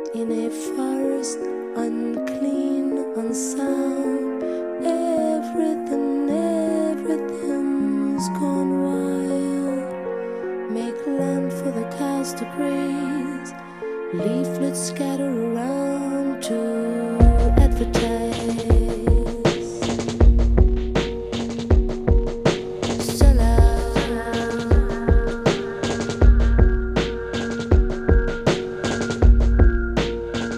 in a forest, unclean, unsound. Everything's gone wild. Make land for the cows to graze, leaflets scatter